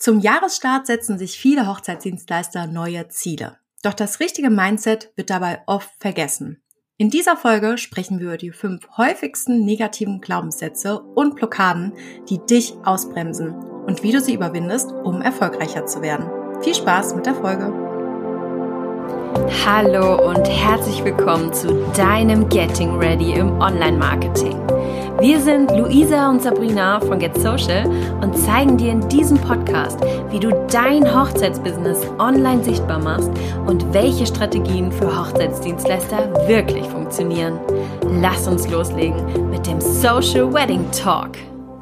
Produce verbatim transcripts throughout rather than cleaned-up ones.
Zum Jahresstart setzen sich viele Hochzeitsdienstleister neue Ziele. Doch das richtige Mindset wird dabei oft vergessen. In dieser Folge sprechen wir über die fünf häufigsten negativen Glaubenssätze und Blockaden, die dich ausbremsen und wie du sie überwindest, um erfolgreicher zu werden. Viel Spaß mit der Folge! Hallo und herzlich willkommen zu deinem Getting Ready im Online-Marketing. Wir sind Luisa und Sabrina von Get Social und zeigen dir in diesem Podcast, wie du dein Hochzeitsbusiness online sichtbar machst und welche Strategien für Hochzeitsdienstleister wirklich funktionieren. Lass uns loslegen mit dem Social Wedding Talk.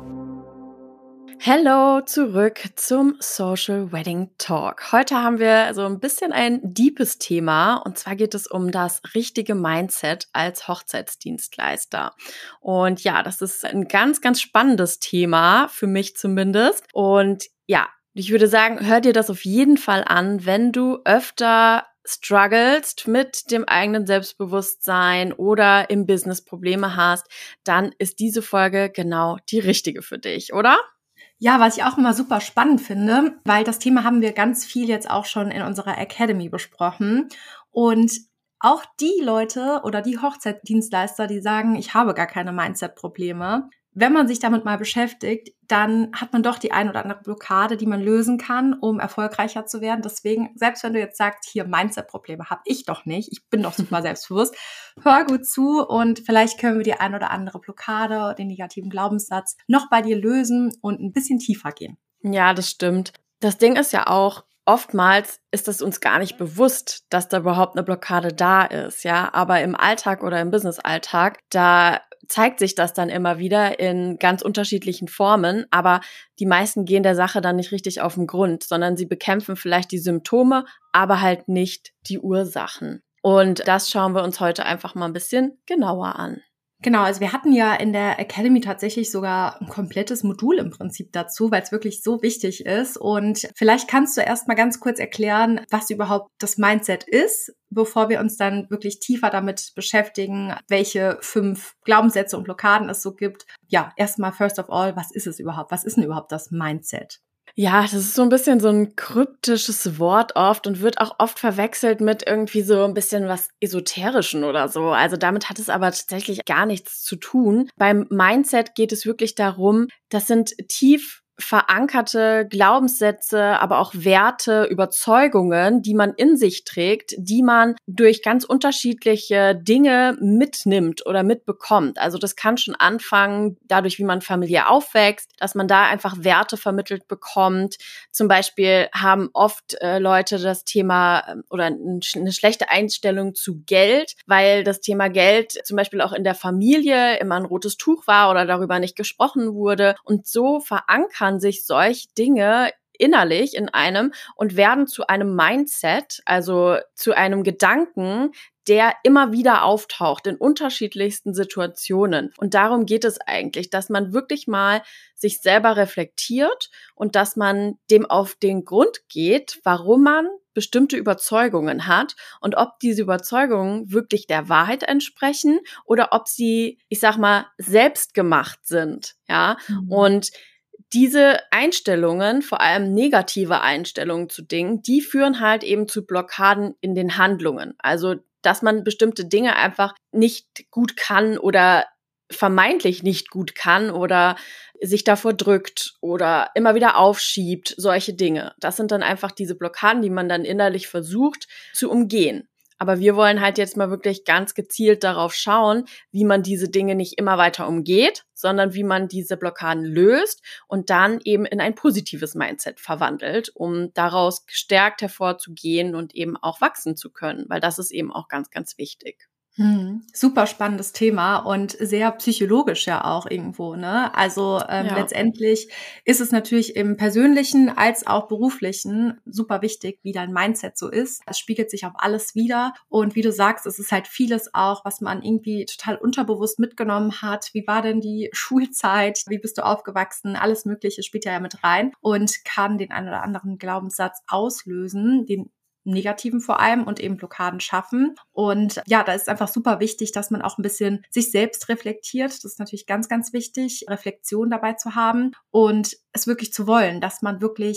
Hello, zurück zum Social Wedding Talk. Heute haben wir so ein bisschen ein deepes Thema und zwar geht es um das richtige Mindset als Hochzeitsdienstleister. Und ja, das ist ein ganz, ganz spannendes Thema, für mich zumindest. Und ja, ich würde sagen, hör dir das auf jeden Fall an, wenn du öfter strugglest mit dem eigenen Selbstbewusstsein oder im Business Probleme hast, dann ist diese Folge genau die richtige für dich, oder? Ja, was ich auch immer super spannend finde, weil das Thema haben wir ganz viel jetzt auch schon in unserer Academy besprochen. Und auch die Leute oder die Hochzeitsdienstleister, die sagen, ich habe gar keine Mindset-Probleme, wenn man sich damit mal beschäftigt, dann hat man doch die ein oder andere Blockade, die man lösen kann, um erfolgreicher zu werden. Deswegen, selbst wenn du jetzt sagst, hier Mindset-Probleme habe ich doch nicht, ich bin doch super selbstbewusst, hör gut zu und vielleicht können wir die ein oder andere Blockade, den negativen Glaubenssatz noch bei dir lösen und ein bisschen tiefer gehen. Ja, das stimmt. Das Ding ist ja auch, oftmals ist es uns gar nicht bewusst, dass da überhaupt eine Blockade da ist, ja. Aber im Alltag oder im Business-Alltag, da zeigt sich das dann immer wieder in ganz unterschiedlichen Formen, aber die meisten gehen der Sache dann nicht richtig auf den Grund, sondern sie bekämpfen vielleicht die Symptome, aber halt nicht die Ursachen. Und das schauen wir uns heute einfach mal ein bisschen genauer an. Genau, also wir hatten ja in der Academy tatsächlich sogar ein komplettes Modul im Prinzip dazu, weil es wirklich so wichtig ist. Und vielleicht kannst du erst mal ganz kurz erklären, was überhaupt das Mindset ist, bevor wir uns dann wirklich tiefer damit beschäftigen, welche fünf Glaubenssätze und Blockaden es so gibt. Ja, erstmal first of all, was ist es überhaupt? Was ist denn überhaupt das Mindset? Ja, das ist so ein bisschen so ein kryptisches Wort oft und wird auch oft verwechselt mit irgendwie so ein bisschen was Esoterischen oder so. Also damit hat es aber tatsächlich gar nichts zu tun. Beim Mindset geht es wirklich darum, das sind tief verankerte Glaubenssätze, aber auch Werte, Überzeugungen, die man in sich trägt, die man durch ganz unterschiedliche Dinge mitnimmt oder mitbekommt. Also das kann schon anfangen, dadurch, wie man familiär aufwächst, dass man da einfach Werte vermittelt bekommt. Zum Beispiel haben oft äh, Leute das Thema äh, oder eine schlechte Einstellung zu Geld, weil das Thema Geld zum Beispiel auch in der Familie immer ein rotes Tuch war oder darüber nicht gesprochen wurde. Und so verankern sich solche Dinge innerlich in einem und werden zu einem Mindset, also zu einem Gedanken, der immer wieder auftaucht in unterschiedlichsten Situationen. Und darum geht es eigentlich, dass man wirklich mal sich selber reflektiert und dass man dem auf den Grund geht, warum man bestimmte Überzeugungen hat und ob diese Überzeugungen wirklich der Wahrheit entsprechen oder ob sie, ich sag mal, selbst gemacht sind, ja. Mhm. Und diese Einstellungen, vor allem negative Einstellungen zu Dingen, die führen halt eben zu Blockaden in den Handlungen. Also, dass man bestimmte Dinge einfach nicht gut kann oder vermeintlich nicht gut kann oder sich davor drückt oder immer wieder aufschiebt, solche Dinge. Das sind dann einfach diese Blockaden, die man dann innerlich versucht zu umgehen. Aber wir wollen halt jetzt mal wirklich ganz gezielt darauf schauen, wie man diese Dinge nicht immer weiter umgeht, sondern wie man diese Blockaden löst und dann eben in ein positives Mindset verwandelt, um daraus gestärkt hervorzugehen und eben auch wachsen zu können, weil das ist eben auch ganz, ganz wichtig. Hm, super spannendes Thema und sehr psychologisch ja auch irgendwo, ne? Also ähm, ja. Letztendlich ist es natürlich im Persönlichen als auch Beruflichen super wichtig, wie dein Mindset so ist. Es spiegelt sich auf alles wider und wie du sagst, es ist halt vieles auch, was man irgendwie total unterbewusst mitgenommen hat. Wie war denn die Schulzeit? Wie bist du aufgewachsen? Alles Mögliche spielt ja mit rein und kann den einen oder anderen Glaubenssatz auslösen, den Negativen vor allem und eben Blockaden schaffen. Und ja, da ist einfach super wichtig, dass man auch ein bisschen sich selbst reflektiert. Das ist natürlich ganz, ganz wichtig, Reflexion dabei zu haben und es wirklich zu wollen, dass man wirklich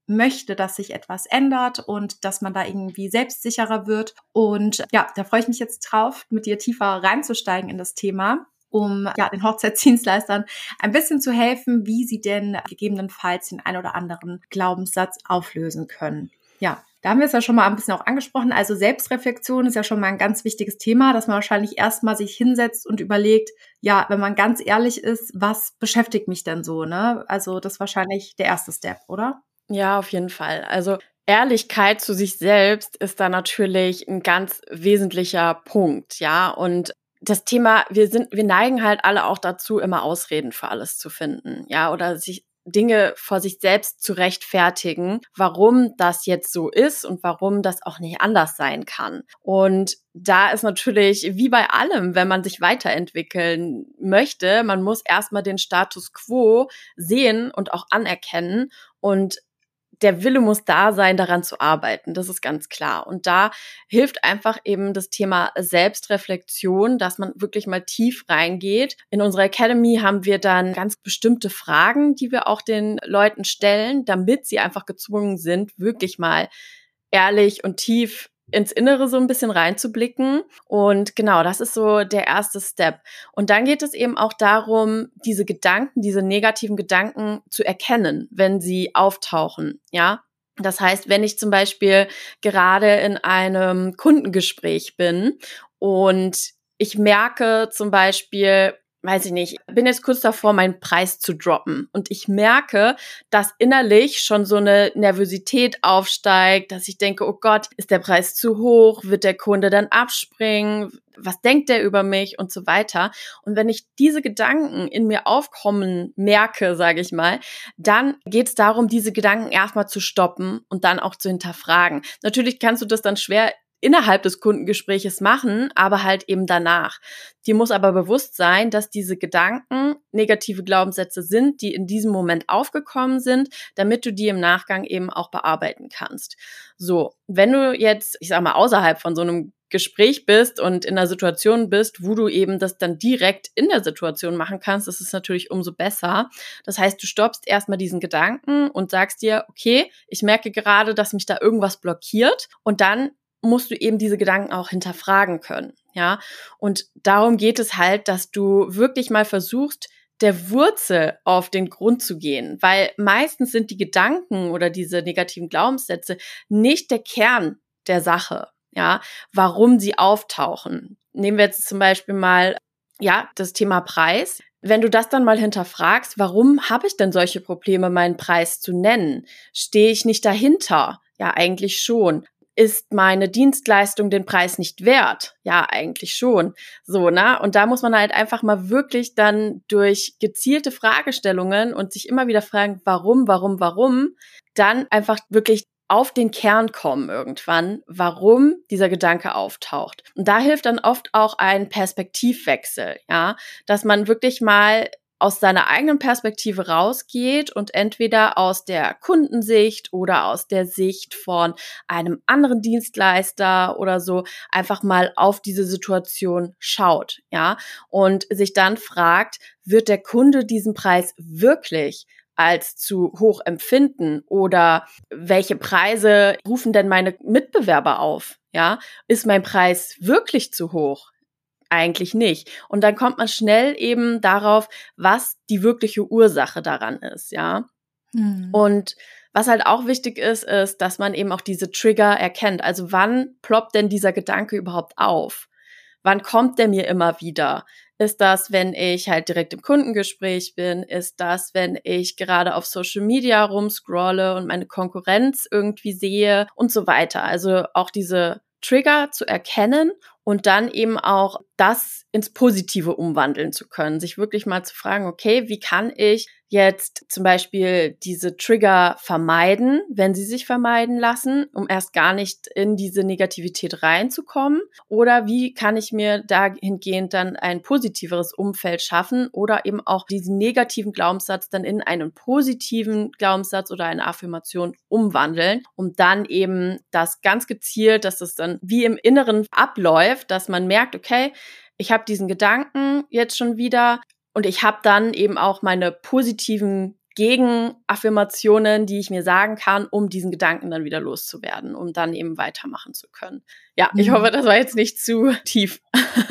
möchte, dass sich etwas ändert und dass man da irgendwie selbstsicherer wird. Und ja, da freue ich mich jetzt drauf, mit dir tiefer reinzusteigen in das Thema, um ja den Hochzeitsdienstleistern ein bisschen zu helfen, wie sie denn gegebenenfalls den ein oder anderen Glaubenssatz auflösen können. Ja, da haben wir es ja schon mal ein bisschen auch angesprochen. Also Selbstreflexion ist ja schon mal ein ganz wichtiges Thema, dass man wahrscheinlich erstmal sich hinsetzt und überlegt, ja, wenn man ganz ehrlich ist, was beschäftigt mich denn so, ne? Also das ist wahrscheinlich der erste Step, oder? Ja, auf jeden Fall. Also Ehrlichkeit zu sich selbst ist da natürlich ein ganz wesentlicher Punkt, ja. Und das Thema, wir sind, wir neigen halt alle auch dazu, immer Ausreden für alles zu finden, ja, oder sich Dinge vor sich selbst zu rechtfertigen, warum das jetzt so ist und warum das auch nicht anders sein kann. Und da ist natürlich, wie bei allem, wenn man sich weiterentwickeln möchte, man muss erstmal den Status quo sehen und auch anerkennen, und der Wille muss da sein, daran zu arbeiten. Das ist ganz klar. Und da hilft einfach eben das Thema Selbstreflexion, dass man wirklich mal tief reingeht. In unserer Academy haben wir dann ganz bestimmte Fragen, die wir auch den Leuten stellen, damit sie einfach gezwungen sind, wirklich mal ehrlich und tief ins Innere so ein bisschen reinzublicken. Und genau, das ist so der erste Step. Und dann geht es eben auch darum, diese Gedanken, diese negativen Gedanken zu erkennen, wenn sie auftauchen, ja. Das heißt, wenn ich zum Beispiel gerade in einem Kundengespräch bin und ich merke zum Beispiel, weiß ich nicht, bin jetzt kurz davor, meinen Preis zu droppen. Und ich merke, dass innerlich schon so eine Nervosität aufsteigt, dass ich denke, oh Gott, ist der Preis zu hoch? Wird der Kunde dann abspringen? Was denkt der über mich? Und so weiter. Und wenn ich diese Gedanken in mir aufkommen merke, sage ich mal, dann geht es darum, diese Gedanken erstmal zu stoppen und dann auch zu hinterfragen. Natürlich kannst du das dann schwer innerhalb des Kundengespräches machen, aber halt eben danach. Dir muss aber bewusst sein, dass diese Gedanken negative Glaubenssätze sind, die in diesem Moment aufgekommen sind, damit du die im Nachgang eben auch bearbeiten kannst. So, wenn du jetzt, ich sag mal, außerhalb von so einem Gespräch bist und in einer Situation bist, wo du eben das dann direkt in der Situation machen kannst, das ist natürlich umso besser. Das heißt, du stoppst erstmal diesen Gedanken und sagst dir, okay, ich merke gerade, dass mich da irgendwas blockiert, und dann musst du eben diese Gedanken auch hinterfragen können, ja. Und darum geht es halt, dass du wirklich mal versuchst, der Wurzel auf den Grund zu gehen, weil meistens sind die Gedanken oder diese negativen Glaubenssätze nicht der Kern der Sache, ja, warum sie auftauchen. Nehmen wir jetzt zum Beispiel mal, ja, das Thema Preis. Wenn du das dann mal hinterfragst, warum habe ich denn solche Probleme, meinen Preis zu nennen? Stehe ich nicht dahinter? Ja, eigentlich schon. Ist meine Dienstleistung den Preis nicht wert? Ja, eigentlich schon. So, ne? Und da muss man halt einfach mal wirklich dann durch gezielte Fragestellungen und sich immer wieder fragen, warum, warum, warum, dann einfach wirklich auf den Kern kommen irgendwann, warum dieser Gedanke auftaucht. Und da hilft dann oft auch ein Perspektivwechsel, ja, dass man wirklich mal aus seiner eigenen Perspektive rausgeht und entweder aus der Kundensicht oder aus der Sicht von einem anderen Dienstleister oder so einfach mal auf diese Situation schaut, ja, und sich dann fragt, wird der Kunde diesen Preis wirklich als zu hoch empfinden, oder welche Preise rufen denn meine Mitbewerber auf, ja? Ist mein Preis wirklich zu hoch? Eigentlich nicht. Und dann kommt man schnell eben darauf, was die wirkliche Ursache daran ist, ja. Hm. Und was halt auch wichtig ist, ist, dass man eben auch diese Trigger erkennt. Also wann ploppt denn dieser Gedanke überhaupt auf? Wann kommt der mir immer wieder? Ist das, wenn ich halt direkt im Kundengespräch bin? Ist das, wenn ich gerade auf Social Media rumscrolle und meine Konkurrenz irgendwie sehe und so weiter? Also auch diese Trigger zu erkennen und dann eben auch das ins Positive umwandeln zu können. Sich wirklich mal zu fragen, okay, wie kann ich jetzt zum Beispiel diese Trigger vermeiden, wenn sie sich vermeiden lassen, um erst gar nicht in diese Negativität reinzukommen? Oder wie kann ich mir dahingehend dann ein positiveres Umfeld schaffen oder eben auch diesen negativen Glaubenssatz dann in einen positiven Glaubenssatz oder eine Affirmation umwandeln, um dann eben das ganz gezielt, dass es dann wie im Inneren abläuft, dass man merkt, okay, ich habe diesen Gedanken jetzt schon wieder und ich habe dann eben auch meine positiven Gegenaffirmationen, die ich mir sagen kann, um diesen Gedanken dann wieder loszuwerden, um dann eben weitermachen zu können. Ja, ich hoffe, das war jetzt nicht zu tief.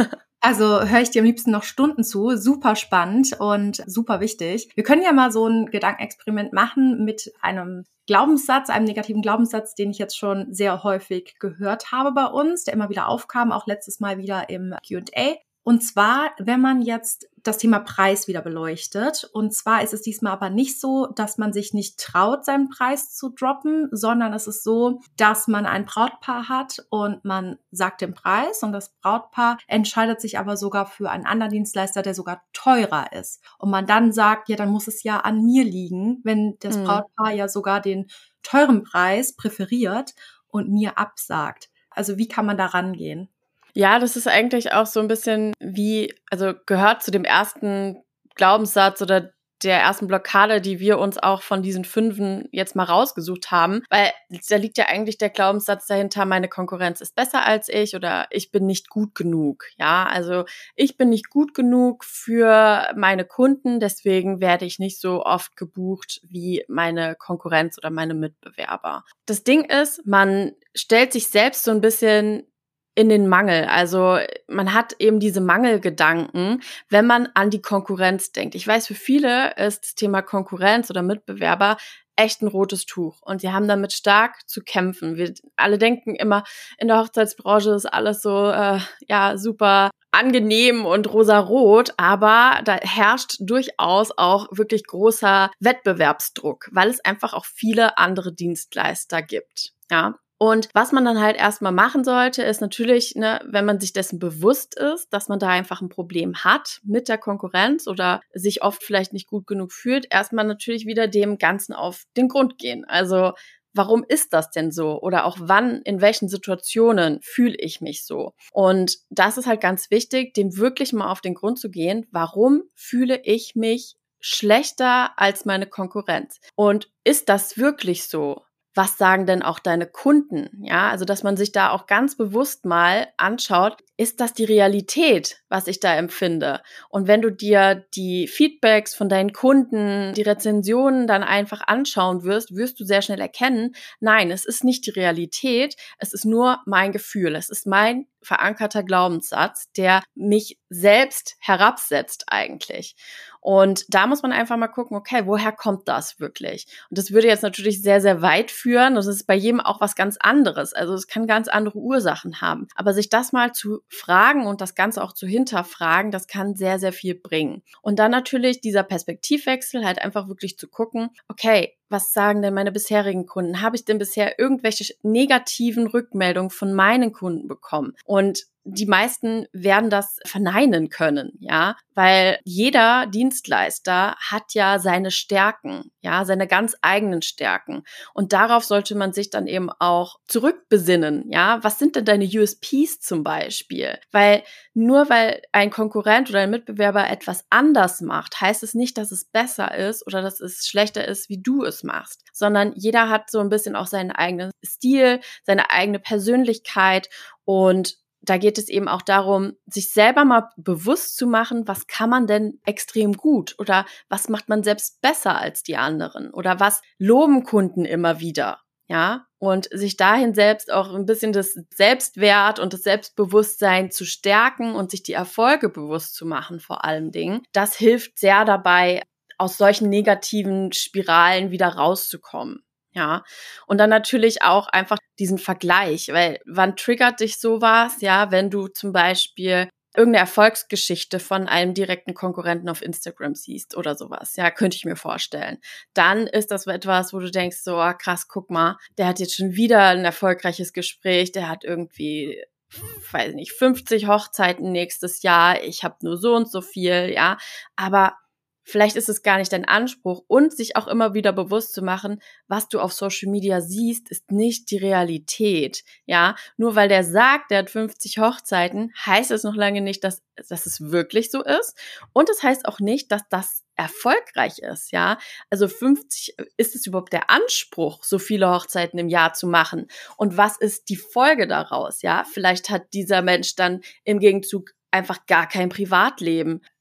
Also höre ich dir am liebsten noch Stunden zu. Super spannend und super wichtig. Wir können ja mal so ein Gedankenexperiment machen mit einem Glaubenssatz, einem negativen Glaubenssatz, den ich jetzt schon sehr häufig gehört habe bei uns, der immer wieder aufkam, auch letztes Mal wieder im Q und A. Und zwar, wenn man jetzt das Thema Preis wieder beleuchtet. Und zwar ist es diesmal aber nicht so, dass man sich nicht traut, seinen Preis zu droppen, sondern es ist so, dass man ein Brautpaar hat und man sagt den Preis und das Brautpaar entscheidet sich aber sogar für einen anderen Dienstleister, der sogar teurer ist. Und man dann sagt, ja, dann muss es ja an mir liegen, wenn das mhm. Brautpaar ja sogar den teuren Preis präferiert und mir absagt. Also wie kann man da rangehen? Ja, das ist eigentlich auch so ein bisschen wie, also gehört zu dem ersten Glaubenssatz oder der ersten Blockade, die wir uns auch von diesen Fünfen jetzt mal rausgesucht haben, weil da liegt ja eigentlich der Glaubenssatz dahinter, meine Konkurrenz ist besser als ich oder ich bin nicht gut genug. Ja, also ich bin nicht gut genug für meine Kunden, deswegen werde ich nicht so oft gebucht wie meine Konkurrenz oder meine Mitbewerber. Das Ding ist, man stellt sich selbst so ein bisschen in den Mangel. Also man hat eben diese Mangelgedanken, wenn man an die Konkurrenz denkt. Ich weiß, für viele ist das Thema Konkurrenz oder Mitbewerber echt ein rotes Tuch und sie haben damit stark zu kämpfen. Wir alle denken immer, in der Hochzeitsbranche ist alles so äh, ja super angenehm und rosarot, aber da herrscht durchaus auch wirklich großer Wettbewerbsdruck, weil es einfach auch viele andere Dienstleister gibt. Ja. Und was man dann halt erstmal machen sollte, ist natürlich, ne, wenn man sich dessen bewusst ist, dass man da einfach ein Problem hat mit der Konkurrenz oder sich oft vielleicht nicht gut genug fühlt, erstmal natürlich wieder dem Ganzen auf den Grund gehen. Also warum ist das denn so? Oder auch wann, in welchen Situationen fühle ich mich so? Und das ist halt ganz wichtig, dem wirklich mal auf den Grund zu gehen. Warum fühle ich mich schlechter als meine Konkurrenz? Und ist das wirklich so? Was sagen denn auch deine Kunden? Ja, also dass man sich da auch ganz bewusst mal anschaut, ist das die Realität, was ich da empfinde? Und wenn du dir die Feedbacks von deinen Kunden, die Rezensionen dann einfach anschauen wirst, wirst du sehr schnell erkennen, nein, es ist nicht die Realität, es ist nur mein Gefühl, es ist mein verankerter Glaubenssatz, der mich selbst herabsetzt eigentlich. Und da muss man einfach mal gucken, okay, woher kommt das wirklich? Und das würde jetzt natürlich sehr, sehr weit führen. Das ist bei jedem auch was ganz anderes. Also es kann ganz andere Ursachen haben. Aber sich das mal zu fragen und das Ganze auch zu hinterfragen, das kann sehr, sehr viel bringen. Und dann natürlich dieser Perspektivwechsel, halt einfach wirklich zu gucken, okay, was sagen denn meine bisherigen Kunden? Habe ich denn bisher irgendwelche negativen Rückmeldungen von meinen Kunden bekommen? Und die meisten werden das verneinen können, ja, weil jeder Dienstleister hat ja seine Stärken, ja, seine ganz eigenen Stärken. Und darauf sollte man sich dann eben auch zurückbesinnen, ja. Was sind denn deine U S Ps zum Beispiel? Weil nur weil ein Konkurrent oder ein Mitbewerber etwas anders macht, heißt es nicht, dass es besser ist oder dass es schlechter ist, wie du es machst, sondern jeder hat so ein bisschen auch seinen eigenen Stil, seine eigene Persönlichkeit und da geht es eben auch darum, sich selber mal bewusst zu machen, was kann man denn extrem gut oder was macht man selbst besser als die anderen oder was loben Kunden immer wieder, ja? Und sich dahin selbst auch ein bisschen das Selbstwert und das Selbstbewusstsein zu stärken und sich die Erfolge bewusst zu machen vor allem Dingen, das hilft sehr dabei, aus solchen negativen Spiralen wieder rauszukommen. Ja, und dann natürlich auch einfach diesen Vergleich, weil wann triggert dich sowas, ja, wenn du zum Beispiel irgendeine Erfolgsgeschichte von einem direkten Konkurrenten auf Instagram siehst oder sowas, ja, könnte ich mir vorstellen. Dann ist das etwas, wo du denkst, so ah, krass, guck mal, der hat jetzt schon wieder ein erfolgreiches Gespräch, der hat irgendwie, weiß nicht, fünfzig Hochzeiten nächstes Jahr, ich habe nur so und so viel, ja, aber vielleicht ist es gar nicht dein Anspruch und sich auch immer wieder bewusst zu machen, was du auf Social Media siehst, ist nicht die Realität, ja. Nur weil der sagt, der hat fünfzig Hochzeiten, heißt es noch lange nicht, dass, dass es wirklich so ist. Und es heißt auch nicht, dass das erfolgreich ist, ja. Also fünfzig, ist es überhaupt der Anspruch, so viele Hochzeiten im Jahr zu machen? Und was ist die Folge daraus, ja? Vielleicht hat dieser Mensch dann im Gegenzug einfach gar kein Privatleben.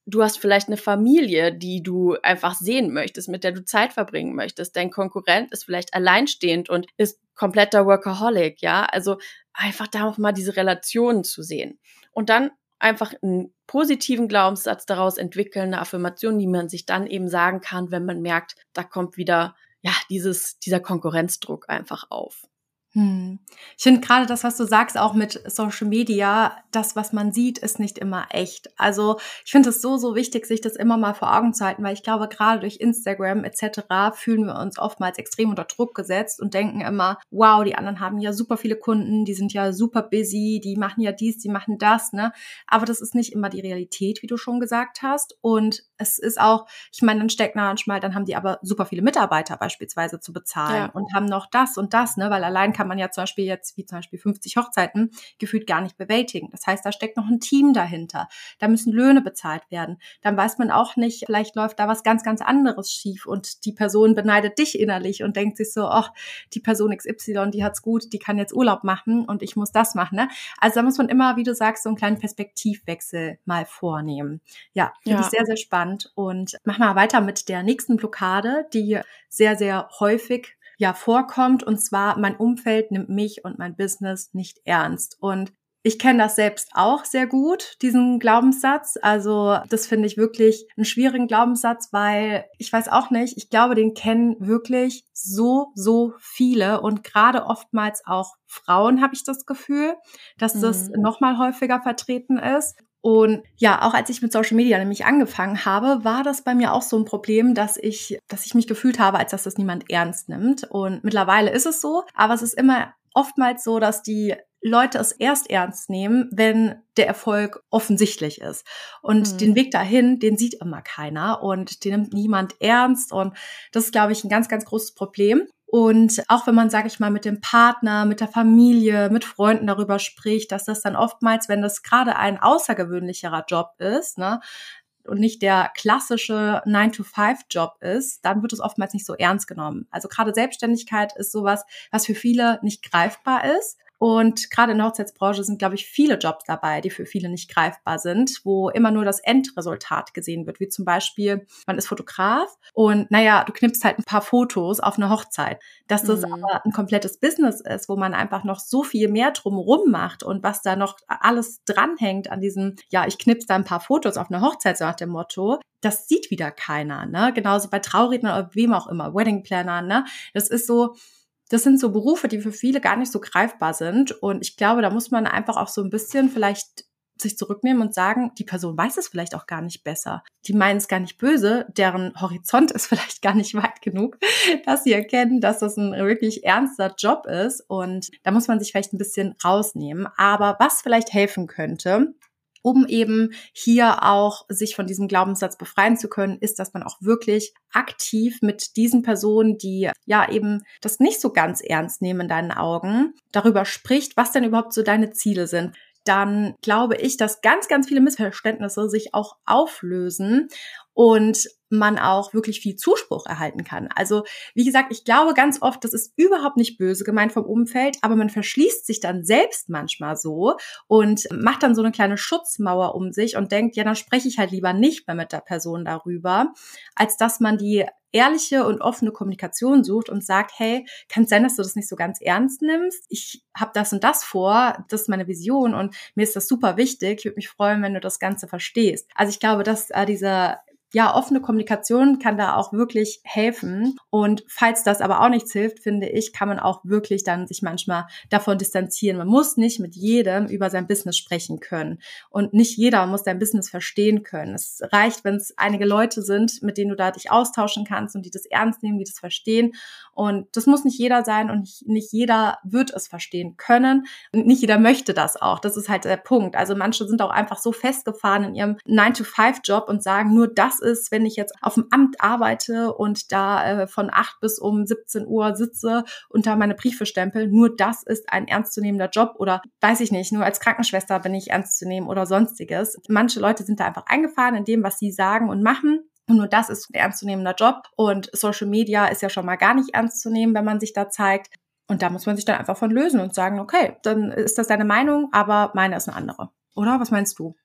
du hast vielleicht eine Familie, die du einfach sehen möchtest, mit der du Zeit verbringen möchtest. Dein Konkurrent ist vielleicht alleinstehend und ist kompletter Workaholic, ja. Also einfach da auch mal diese Relationen zu sehen. Und dann einfach einen positiven Glaubenssatz daraus entwickeln, eine Affirmation, die man sich dann eben sagen kann, wenn man merkt, da kommt wieder ja dieses dieser Konkurrenzdruck einfach auf. Hm. Ich finde gerade das, was du sagst, auch mit Social Media, das, was man sieht, ist nicht immer echt. Also ich finde es so, so wichtig, sich das immer mal vor Augen zu halten, weil ich glaube, gerade durch Instagram et cetera fühlen wir uns oftmals extrem unter Druck gesetzt und denken immer, wow, die anderen haben ja super viele Kunden, die sind ja super busy, die machen ja dies, die machen das, ne? Aber das ist nicht immer die Realität, wie du schon gesagt hast. Und es ist auch, ich meine, dann steckt manchmal, dann haben die aber super viele Mitarbeiter beispielsweise zu bezahlen Ja. und haben noch das und das, ne? Weil allein kann man ja zum Beispiel jetzt, wie zum Beispiel fünfzig Hochzeiten, gefühlt gar nicht bewältigen. Das heißt, da steckt noch ein Team dahinter. Da müssen Löhne bezahlt werden. Dann weiß man auch nicht, vielleicht läuft da was ganz, ganz anderes schief und die Person beneidet dich innerlich und denkt sich so, ach, die Person X Y, die hat's gut, die kann jetzt Urlaub machen und ich muss das machen, ne? Also da muss man immer, wie du sagst, so einen kleinen Perspektivwechsel mal vornehmen. Ja, finde Ja. ich sehr, sehr spannend. Und mach mal weiter mit der nächsten Blockade, die sehr, sehr häufig ja vorkommt, und zwar: Mein Umfeld nimmt mich und mein Business nicht ernst. Und ich kenne das selbst auch sehr gut, diesen Glaubenssatz. Also das finde ich wirklich einen schwierigen Glaubenssatz, weil ich weiß auch nicht, ich glaube, den kennen wirklich so, so viele und gerade oftmals auch Frauen, habe ich das Gefühl, dass das Mhm. noch mal häufiger vertreten ist. Und ja, auch als ich mit Social Media nämlich angefangen habe, war das bei mir auch so ein Problem, dass ich, dass ich mich gefühlt habe, als dass das niemand ernst nimmt. Und mittlerweile ist es so, aber es ist immer oftmals so, dass die Leute es erst ernst nehmen, wenn der Erfolg offensichtlich ist. Und Mhm. den Weg dahin, den sieht immer keiner und den nimmt niemand ernst. Und das ist, glaube ich, ein ganz, ganz großes Problem. Und auch wenn man, sage ich mal, mit dem Partner, mit der Familie, mit Freunden darüber spricht, dass das dann oftmals, wenn das gerade ein außergewöhnlicherer Job ist, ne, und nicht der klassische nine to five Job ist, dann wird es oftmals nicht so ernst genommen. Also gerade Selbstständigkeit ist sowas, was für viele nicht greifbar ist. Und gerade in der Hochzeitsbranche sind, glaube ich, viele Jobs dabei, die für viele nicht greifbar sind, wo immer nur das Endresultat gesehen wird, wie zum Beispiel, man ist Fotograf und naja, du knippst halt ein paar Fotos auf eine Hochzeit. Dass das Mhm. aber ein komplettes Business ist, wo man einfach noch so viel mehr drumherum macht und was da noch alles dranhängt an diesem, ja, ich knips da ein paar Fotos auf eine Hochzeit, so nach dem Motto, das sieht wieder keiner, ne? Genauso bei Traurednern oder wem auch immer, Weddingplannern, ne? Das ist so, das sind so Berufe, die für viele gar nicht so greifbar sind. Und ich glaube, da muss man einfach auch so ein bisschen vielleicht sich zurücknehmen und sagen, die Person weiß es vielleicht auch gar nicht besser. Die meinen es gar nicht böse, deren Horizont ist vielleicht gar nicht weit genug, dass sie erkennen, dass das ein wirklich ernster Job ist. Und da muss man sich vielleicht ein bisschen rausnehmen. Aber was vielleicht helfen könnte, um eben hier auch sich von diesem Glaubenssatz befreien zu können, ist, dass man auch wirklich aktiv mit diesen Personen, die ja eben das nicht so ganz ernst nehmen in deinen Augen, darüber spricht, was denn überhaupt so deine Ziele sind. Dann glaube ich, dass ganz, ganz viele Missverständnisse sich auch auflösen und man auch wirklich viel Zuspruch erhalten kann. Also wie gesagt, ich glaube ganz oft, das ist überhaupt nicht böse gemeint vom Umfeld, aber man verschließt sich dann selbst manchmal so und macht dann so eine kleine Schutzmauer um sich und denkt, ja, dann spreche ich halt lieber nicht mehr mit der Person darüber, als dass man die ehrliche und offene Kommunikation sucht und sagt, hey, kann es sein, dass du das nicht so ganz ernst nimmst? Ich habe das und das vor, das ist meine Vision und mir ist das super wichtig. Ich würde mich freuen, wenn du das Ganze verstehst. Also ich glaube, dass äh, dieser ja, offene Kommunikation kann da auch wirklich helfen. Und falls das aber auch nichts hilft, finde ich, kann man auch wirklich dann sich manchmal davon distanzieren. Man muss nicht mit jedem über sein Business sprechen können. Und nicht jeder muss dein Business verstehen können. Es reicht, wenn es einige Leute sind, mit denen du da dich austauschen kannst und die das ernst nehmen, die das verstehen. Und das muss nicht jeder sein und nicht, nicht jeder wird es verstehen können. Und nicht jeder möchte das auch. Das ist halt der Punkt. Also manche sind auch einfach so festgefahren in ihrem nine to five Job und sagen, nur das ist, wenn ich jetzt auf dem Amt arbeite und da äh, von acht bis um siebzehn Uhr sitze und da meine Briefe stempel, nur das ist ein ernstzunehmender Job oder weiß ich nicht, nur als Krankenschwester bin ich ernst zu nehmen oder sonstiges. Manche Leute sind da einfach eingefahren in dem, was sie sagen und machen. Und nur das ist ein ernstzunehmender Job und Social Media ist ja schon mal gar nicht ernst zu nehmen, wenn man sich da zeigt. Und da muss man sich dann einfach von lösen und sagen, okay, dann ist das deine Meinung, aber meine ist eine andere. Oder? Was meinst du?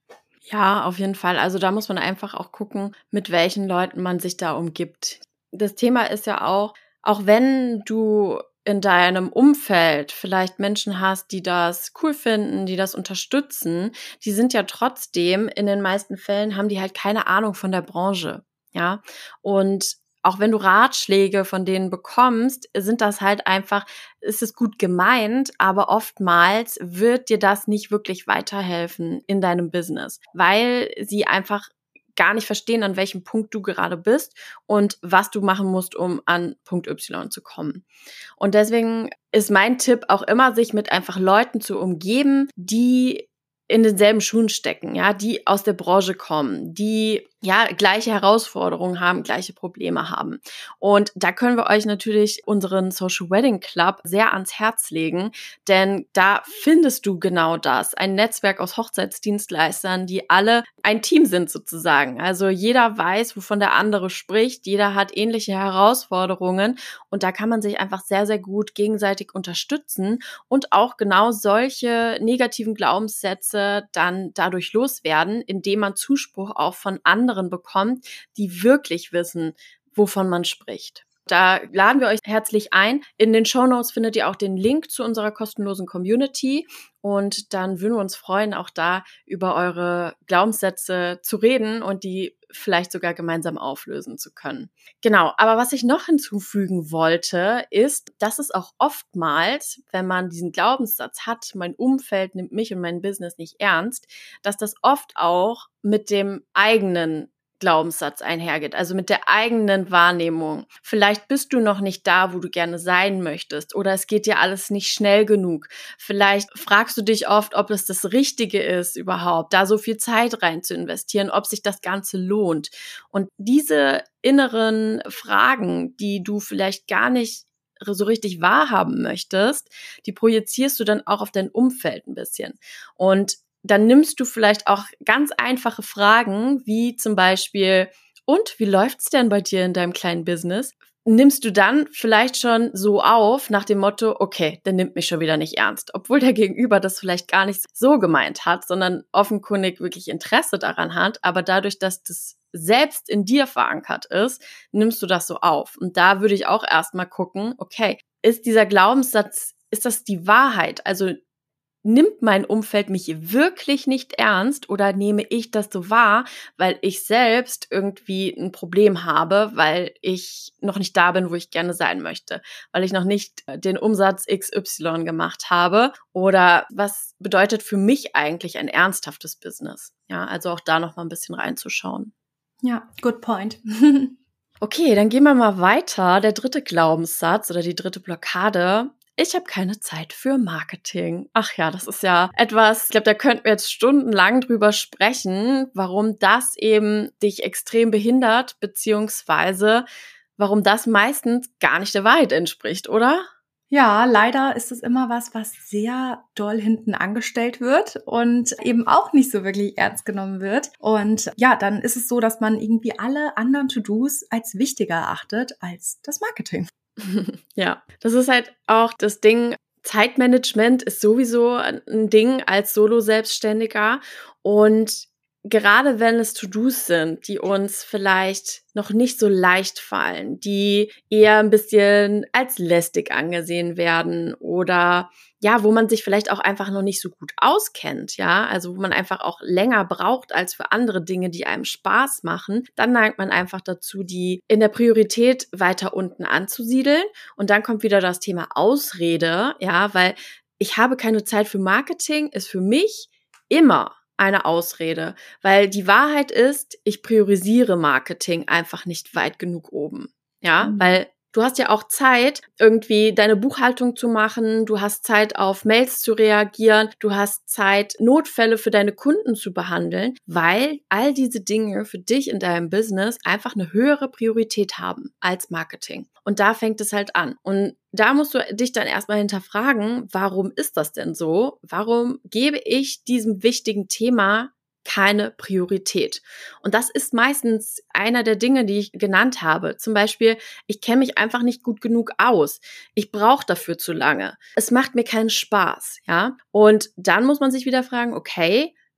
Ja, auf jeden Fall. Also da muss man einfach auch gucken, mit welchen Leuten man sich da umgibt. Das Thema ist ja auch, auch wenn du in deinem Umfeld vielleicht Menschen hast, die das cool finden, die das unterstützen, die sind ja trotzdem, in den meisten Fällen haben die halt keine Ahnung von der Branche, ja. Und auch wenn du Ratschläge von denen bekommst, sind das halt einfach, ist es gut gemeint, aber oftmals wird dir das nicht wirklich weiterhelfen in deinem Business, weil sie einfach gar nicht verstehen, an welchem Punkt du gerade bist und was du machen musst, um an Punkt Y zu kommen. Und deswegen ist mein Tipp auch immer, sich mit einfach Leuten zu umgeben, die in denselben Schuhen stecken, ja, die aus der Branche kommen, die ja gleiche Herausforderungen haben, gleiche Probleme haben. Und da können wir euch natürlich unseren Social Wedding Club sehr ans Herz legen, denn da findest du genau das, ein Netzwerk aus Hochzeitsdienstleistern, die alle ein Team sind sozusagen. Also jeder weiß, wovon der andere spricht, jeder hat ähnliche Herausforderungen und da kann man sich einfach sehr, sehr gut gegenseitig unterstützen und auch genau solche negativen Glaubenssätze dann dadurch loswerden, indem man Zuspruch auch von anderen bekommt, die wirklich wissen, wovon man spricht. Da laden wir euch herzlich ein. In den Shownotes findet ihr auch den Link zu unserer kostenlosen Community und dann würden wir uns freuen, auch da über eure Glaubenssätze zu reden und die vielleicht sogar gemeinsam auflösen zu können. Genau, aber was ich noch hinzufügen wollte, ist, dass es auch oftmals, wenn man diesen Glaubenssatz hat, mein Umfeld nimmt mich und mein Business nicht ernst, dass das oft auch mit dem eigenen Glaubenssatz einhergeht, also mit der eigenen Wahrnehmung. Vielleicht bist du noch nicht da, wo du gerne sein möchtest oder es geht dir alles nicht schnell genug. Vielleicht fragst du dich oft, ob es das Richtige ist überhaupt, da so viel Zeit rein zu investieren, ob sich das Ganze lohnt. Und diese inneren Fragen, die du vielleicht gar nicht so richtig wahrhaben möchtest, die projizierst du dann auch auf dein Umfeld ein bisschen. Und dann nimmst du vielleicht auch ganz einfache Fragen, wie zum Beispiel, und wie läuft's denn bei dir in deinem kleinen Business? Nimmst du dann vielleicht schon so auf, nach dem Motto, okay, der nimmt mich schon wieder nicht ernst. Obwohl der Gegenüber das vielleicht gar nicht so gemeint hat, sondern offenkundig wirklich Interesse daran hat. Aber dadurch, dass das selbst in dir verankert ist, nimmst du das so auf. Und da würde ich auch erstmal gucken, okay, ist dieser Glaubenssatz, ist das die Wahrheit? Also nimmt mein Umfeld mich wirklich nicht ernst oder nehme ich das so wahr, weil ich selbst irgendwie ein Problem habe, weil ich noch nicht da bin, wo ich gerne sein möchte, weil ich noch nicht den Umsatz X Y gemacht habe oder was bedeutet für mich eigentlich ein ernsthaftes Business? Ja, also auch da noch mal ein bisschen reinzuschauen. Ja, good point. Okay, dann gehen wir mal weiter. Der dritte Glaubenssatz oder die dritte Blockade. Ich habe keine Zeit für Marketing. Ach ja, das ist ja etwas, ich glaube, da könnten wir jetzt stundenlang drüber sprechen, warum das eben dich extrem behindert, beziehungsweise warum das meistens gar nicht der Wahrheit entspricht, oder? Ja, leider ist es immer was, was sehr doll hinten angestellt wird und eben auch nicht so wirklich ernst genommen wird. Und ja, dann ist es so, dass man irgendwie alle anderen To-Dos als wichtiger erachtet als das Marketing. Ja, das ist halt auch das Ding, Zeitmanagement ist sowieso ein Ding als Solo-Selbstständiger und gerade wenn es To-Dos sind, die uns vielleicht noch nicht so leicht fallen, die eher ein bisschen als lästig angesehen werden oder ja, wo man sich vielleicht auch einfach noch nicht so gut auskennt, ja, also wo man einfach auch länger braucht als für andere Dinge, die einem Spaß machen, dann neigt man einfach dazu, die in der Priorität weiter unten anzusiedeln und dann kommt wieder das Thema Ausrede, ja, weil ich habe keine Zeit für Marketing, ist für mich immer eine Ausrede, weil die Wahrheit ist, ich priorisiere Marketing einfach nicht weit genug oben, ja, mhm. weil du hast ja auch Zeit, irgendwie deine Buchhaltung zu machen, du hast Zeit, auf Mails zu reagieren, du hast Zeit, Notfälle für deine Kunden zu behandeln, weil all diese Dinge für dich in deinem Business einfach eine höhere Priorität haben als Marketing. Und da fängt es halt an. Und da musst du dich dann erstmal hinterfragen, warum ist das denn so? Warum gebe ich diesem wichtigen Thema keine Priorität? Und das ist meistens einer der Dinge, die ich genannt habe. Zum Beispiel, ich kenne mich einfach nicht gut genug aus. Ich brauche dafür zu lange. Es macht mir keinen Spaß, ja? Und dann muss man sich wieder fragen, okay,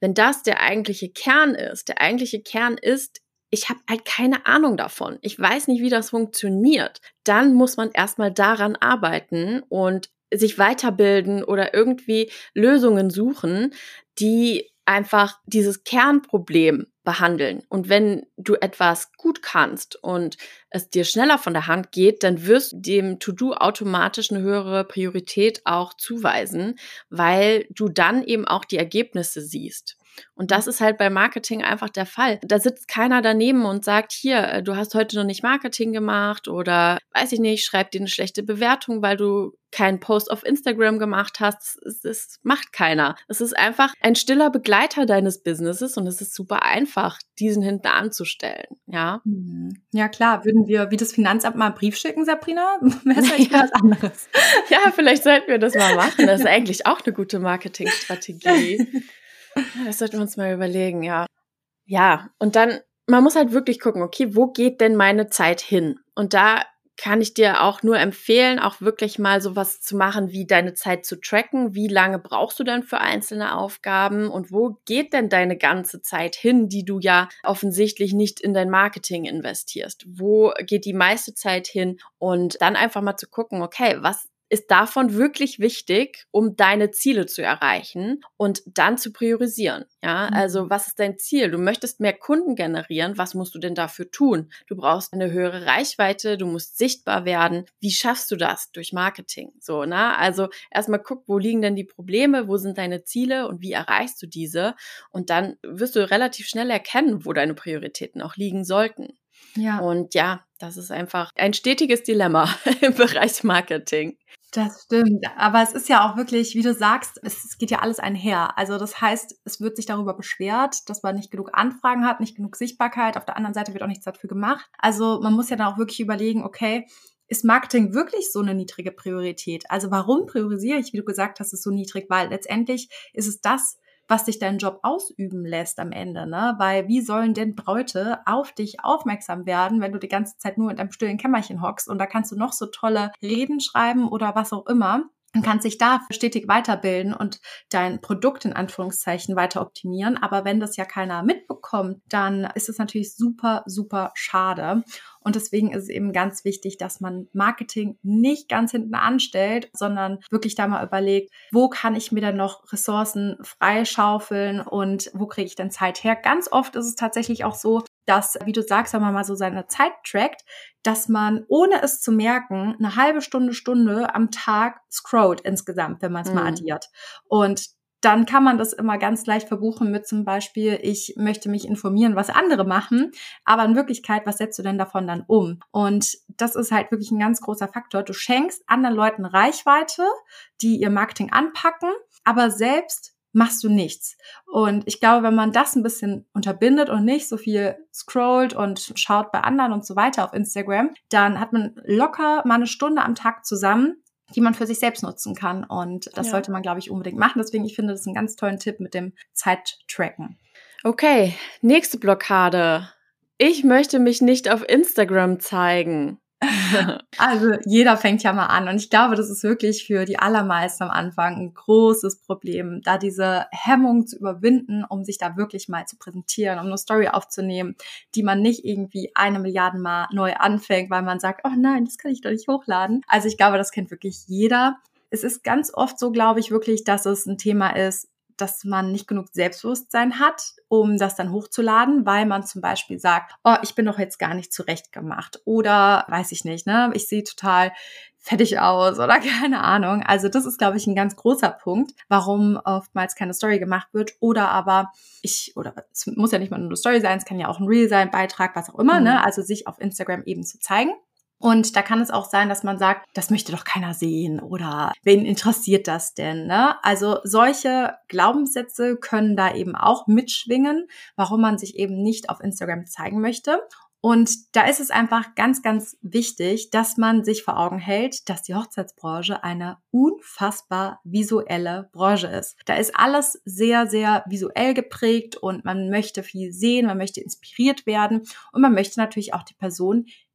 Wenn das der eigentliche Kern ist, der eigentliche Kern ist, ich habe halt keine Ahnung davon, ich weiß nicht, wie das funktioniert, dann muss man erstmal daran arbeiten und sich weiterbilden oder irgendwie Lösungen suchen, die einfach dieses Kernproblem behandeln. Und wenn du etwas gut kannst und es dir schneller von der Hand geht, dann wirst du dem To-Do automatisch eine höhere Priorität auch zuweisen, weil du dann eben auch die Ergebnisse siehst. Und das ist halt bei Marketing einfach der Fall. Da sitzt keiner daneben und sagt, hier, du hast heute noch nicht Marketing gemacht oder, weiß ich nicht, schreib dir eine schlechte Bewertung, weil du keinen Post auf Instagram gemacht hast. Das macht keiner. Es ist einfach ein stiller Begleiter deines Businesses und es ist super einfach, diesen hinten anzustellen. Ja, ja klar. Würden wir wie das Finanzamt mal einen Brief schicken, Sabrina? Wäre es eigentlich was anderes. Ja, vielleicht sollten wir das mal machen. Das ist eigentlich auch eine gute Marketingstrategie. Das sollten wir uns mal überlegen, ja. Ja, und dann, man muss halt wirklich gucken, okay, wo geht denn meine Zeit hin? Und da kann ich dir auch nur empfehlen, auch wirklich mal sowas zu machen, wie deine Zeit zu tracken. Wie lange brauchst du denn für einzelne Aufgaben? Und wo geht denn deine ganze Zeit hin, die du ja offensichtlich nicht in dein Marketing investierst? Wo geht die meiste Zeit hin? Und dann einfach mal zu gucken, okay, was ist davon wirklich wichtig, um deine Ziele zu erreichen und dann zu priorisieren. Ja, also was ist dein Ziel? Du möchtest mehr Kunden generieren. Was musst du denn dafür tun? Du brauchst eine höhere Reichweite. Du musst sichtbar werden. Wie schaffst du das? Durch Marketing. So, ne? Also erstmal guck, wo liegen denn die Probleme? Wo sind deine Ziele? Und wie erreichst du diese? Und dann wirst du relativ schnell erkennen, wo deine Prioritäten auch liegen sollten. Ja. Und ja, das ist einfach ein stetiges Dilemma im Bereich Marketing. Das stimmt, aber es ist ja auch wirklich, wie du sagst, es geht ja alles einher. Also das heißt, es wird sich darüber beschwert, dass man nicht genug Anfragen hat, nicht genug Sichtbarkeit. Auf der anderen Seite wird auch nichts dafür gemacht. Also man muss ja dann auch wirklich überlegen, okay, ist Marketing wirklich so eine niedrige Priorität? Also warum priorisiere ich, wie du gesagt hast, es so niedrig? Weil letztendlich ist es das, was dich deinen Job ausüben lässt am Ende, ne? Weil wie sollen denn Bräute auf dich aufmerksam werden, wenn du die ganze Zeit nur in deinem stillen Kämmerchen hockst und da kannst du noch so tolle Reden schreiben oder was auch immer und kannst dich da stetig weiterbilden und dein Produkt in Anführungszeichen weiter optimieren. Aber wenn das ja keiner mitbekommt, dann ist es natürlich super, super schade. Und deswegen ist es eben ganz wichtig, dass man Marketing nicht ganz hinten anstellt, sondern wirklich da mal überlegt, wo kann ich mir dann noch Ressourcen freischaufeln und wo kriege ich denn Zeit her? Ganz oft ist es tatsächlich auch so, dass, wie du sagst, wenn man mal so seine Zeit trackt, dass man, ohne es zu merken, eine halbe Stunde, Stunde am Tag scrollt insgesamt, wenn man es mhm. mal addiert. Und dann kann man das immer ganz leicht verbuchen mit zum Beispiel, ich möchte mich informieren, was andere machen, aber in Wirklichkeit, was setzt du denn davon dann um? Und das ist halt wirklich ein ganz großer Faktor. Du schenkst anderen Leuten Reichweite, die ihr Marketing anpacken, aber selbst machst du nichts. Und ich glaube, wenn man das ein bisschen unterbindet und nicht so viel scrollt und schaut bei anderen und so weiter auf Instagram, dann hat man locker mal eine Stunde am Tag zusammen, die man für sich selbst nutzen kann. Und das ja. sollte man, glaube ich, unbedingt machen. Deswegen, ich finde das einen ganz tollen Tipp mit dem Zeittracken. Okay, nächste Blockade. Ich möchte mich nicht auf Instagram zeigen. Also jeder fängt ja mal an und ich glaube, das ist wirklich für die allermeisten am Anfang ein großes Problem, da diese Hemmung zu überwinden, um sich da wirklich mal zu präsentieren, um eine Story aufzunehmen, die man nicht irgendwie eine Milliarde Mal neu anfängt, weil man sagt, oh nein, das kann ich doch nicht hochladen. Also ich glaube, das kennt wirklich jeder. Es ist ganz oft so, glaube ich, wirklich, dass es ein Thema ist, dass man nicht genug Selbstbewusstsein hat, um das dann hochzuladen, weil man zum Beispiel sagt, oh, ich bin doch jetzt gar nicht zurechtgemacht oder weiß ich nicht, ne, ich sehe total fettig aus oder keine Ahnung. Also das ist, glaube ich, ein ganz großer Punkt, warum oftmals keine Story gemacht wird oder aber ich, oder es muss ja nicht mal nur eine Story sein, es kann ja auch ein Reel sein, Beitrag, was auch immer, mhm. ne, also sich auf Instagram eben zu zeigen. Und da kann es auch sein, dass man sagt, das möchte doch keiner sehen oder wen interessiert das denn? Ne? Also solche Glaubenssätze können da eben auch mitschwingen, warum man sich eben nicht auf Instagram zeigen möchte. Und da ist es einfach ganz, ganz wichtig, dass man sich vor Augen hält, dass die Hochzeitsbranche eine unfassbar visuelle Branche ist. Da ist alles sehr, sehr visuell geprägt und man möchte viel sehen, man möchte inspiriert werden und man möchte natürlich auch die Person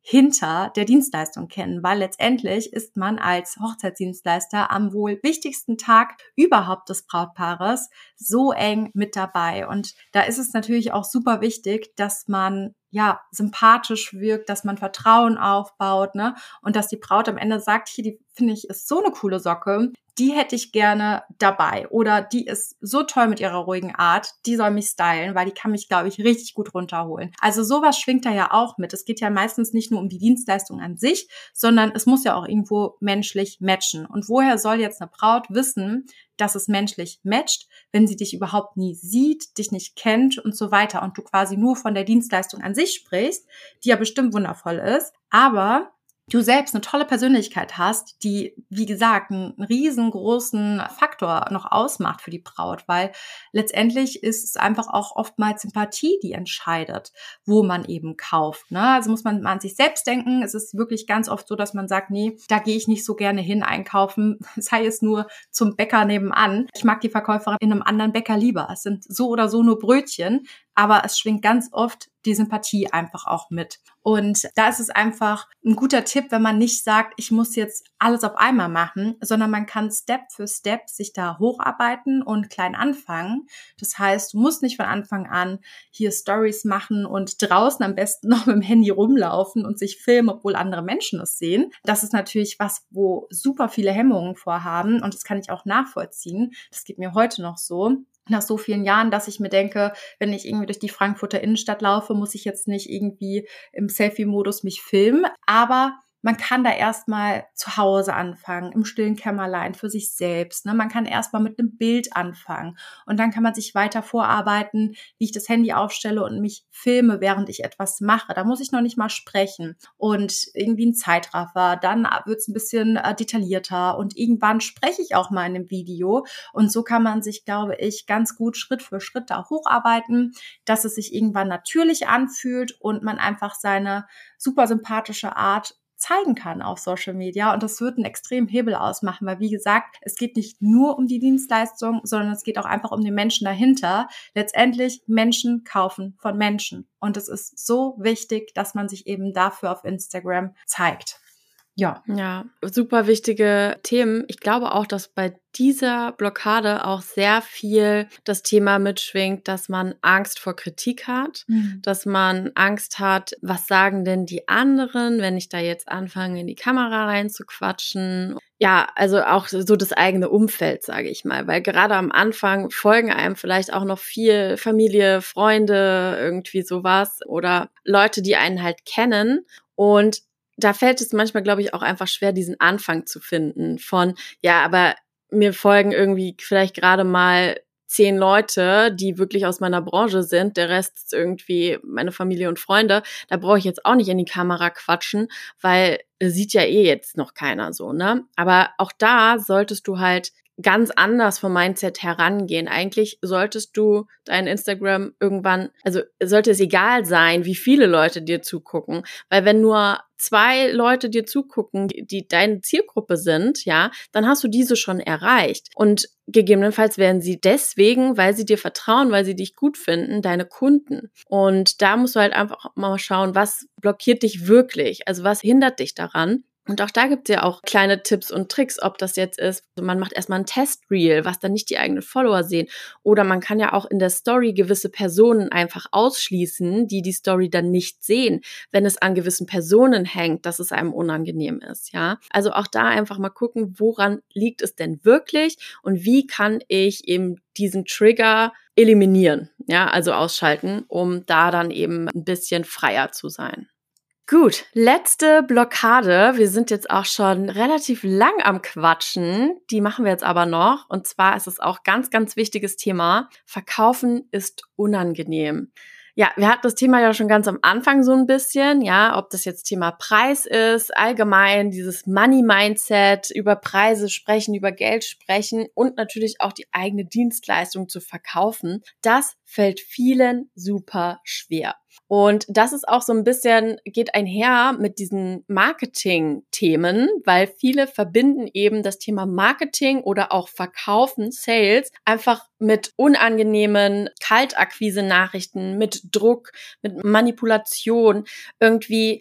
hinter der Dienstleistung kennen, weil letztendlich ist man als Hochzeitsdienstleister am wohl wichtigsten Tag überhaupt des Brautpaares so eng mit dabei. Und da ist es natürlich auch super wichtig, dass man ja sympathisch wirkt, dass man Vertrauen aufbaut, ne? Und dass die Braut am Ende sagt, hier, die finde ich ist so eine coole Socke, die hätte ich gerne dabei. Oder die ist so toll mit ihrer ruhigen Art, die soll mich stylen, weil die kann mich, glaube ich, richtig gut runterholen. Also sowas schwingt da ja auch mit. Es geht ja meistens nicht nur um die Dienstleistung an sich, sondern es muss ja auch irgendwo menschlich matchen. Und woher soll jetzt eine Braut wissen, dass es menschlich matcht, wenn sie dich überhaupt nie sieht, dich nicht kennt und so weiter und du quasi nur von der Dienstleistung an sich sprichst, die ja bestimmt wundervoll ist, aber du selbst eine tolle Persönlichkeit hast, die, wie gesagt, einen riesengroßen Faktor noch ausmacht für die Braut, weil letztendlich ist es einfach auch oftmals Sympathie, die entscheidet, wo man eben kauft, ne? Also muss man an sich selbst denken. Es ist wirklich ganz oft so, dass man sagt, nee, da gehe ich nicht so gerne hin einkaufen, sei es nur zum Bäcker nebenan. Ich mag die Verkäuferin in einem anderen Bäcker lieber. Es sind so oder so nur Brötchen, aber es schwingt ganz oft die Sympathie einfach auch mit. Und da ist es einfach ein guter Tipp, wenn man nicht sagt, ich muss jetzt alles auf einmal machen, sondern man kann Step für Step sich da hocharbeiten und klein anfangen. Das heißt, du musst nicht von Anfang an hier Stories machen und draußen am besten noch mit dem Handy rumlaufen und sich filmen, obwohl andere Menschen es sehen. Das ist natürlich was, wo super viele Hemmungen vorhaben und das kann ich auch nachvollziehen. Das geht mir heute noch so. Nach so vielen Jahren, dass ich mir denke, wenn ich irgendwie durch die Frankfurter Innenstadt laufe, muss ich jetzt nicht irgendwie im Selfie-Modus mich filmen. Aber man kann da erstmal zu Hause anfangen, im stillen Kämmerlein für sich selbst. Ne? Man kann erstmal mit einem Bild anfangen und dann kann man sich weiter vorarbeiten, wie ich das Handy aufstelle und mich filme, während ich etwas mache. Da muss ich noch nicht mal sprechen und irgendwie ein Zeitraffer. Dann wird es ein bisschen äh, detaillierter und irgendwann spreche ich auch mal in einem Video und so kann man sich, glaube ich, ganz gut Schritt für Schritt da hocharbeiten, dass es sich irgendwann natürlich anfühlt und man einfach seine super sympathische Art zeigen kann auf Social Media und das wird einen extremen Hebel ausmachen, weil wie gesagt, es geht nicht nur um die Dienstleistung, sondern es geht auch einfach um den Menschen dahinter. Letztendlich Menschen kaufen von Menschen und es ist so wichtig, dass man sich eben dafür auf Instagram zeigt. Ja. Ja, super wichtige Themen. Ich glaube auch, dass bei dieser Blockade auch sehr viel das Thema mitschwingt, dass man Angst vor Kritik hat, mhm. dass man Angst hat, was sagen denn die anderen, wenn ich da jetzt anfange, in die Kamera reinzuquatschen. Ja, also auch so das eigene Umfeld, sage ich mal, weil gerade am Anfang folgen einem vielleicht auch noch viel Familie, Freunde, irgendwie sowas oder Leute, die einen halt kennen und da fällt es manchmal, glaube ich, auch einfach schwer, diesen Anfang zu finden von, ja, aber mir folgen irgendwie vielleicht gerade mal zehn Leute, die wirklich aus meiner Branche sind. Der Rest ist irgendwie meine Familie und Freunde. Da brauche ich jetzt auch nicht in die Kamera quatschen, weil sieht ja eh jetzt noch keiner so, ne? Aber auch da solltest du halt ganz anders vom Mindset herangehen. Eigentlich solltest du dein Instagram irgendwann, also sollte es egal sein, wie viele Leute dir zugucken, weil wenn nur zwei Leute dir zugucken, die, die deine Zielgruppe sind, ja, dann hast du diese schon erreicht. Und gegebenenfalls werden sie deswegen, weil sie dir vertrauen, weil sie dich gut finden, deine Kunden. Und da musst du halt einfach mal schauen, was blockiert dich wirklich? Also was hindert dich daran? Und auch da gibt es ja auch kleine Tipps und Tricks, ob das jetzt ist, also man macht erstmal ein Test-Reel, was dann nicht die eigenen Follower sehen. Oder man kann ja auch in der Story gewisse Personen einfach ausschließen, die die Story dann nicht sehen, wenn es an gewissen Personen hängt, dass es einem unangenehm ist, ja. Also auch da einfach mal gucken, woran liegt es denn wirklich und wie kann ich eben diesen Trigger eliminieren, ja, also ausschalten, um da dann eben ein bisschen freier zu sein. Gut, letzte Blockade. Wir sind jetzt auch schon relativ lang am Quatschen. Die machen wir jetzt aber noch. Und zwar ist es auch ganz, ganz wichtiges Thema. Verkaufen ist unangenehm. Ja, wir hatten das Thema ja schon ganz am Anfang so ein bisschen, ja, ob das jetzt Thema Preis ist, allgemein dieses Money-Mindset, über Preise sprechen, über Geld sprechen und natürlich auch die eigene Dienstleistung zu verkaufen. Das fällt vielen super schwer. Und das ist auch so ein bisschen, geht einher mit diesen Marketing-Themen, weil viele verbinden eben das Thema Marketing oder auch Verkaufen, Sales, einfach mit unangenehmen Kaltakquise-Nachrichten, mit Druck, mit Manipulation, irgendwie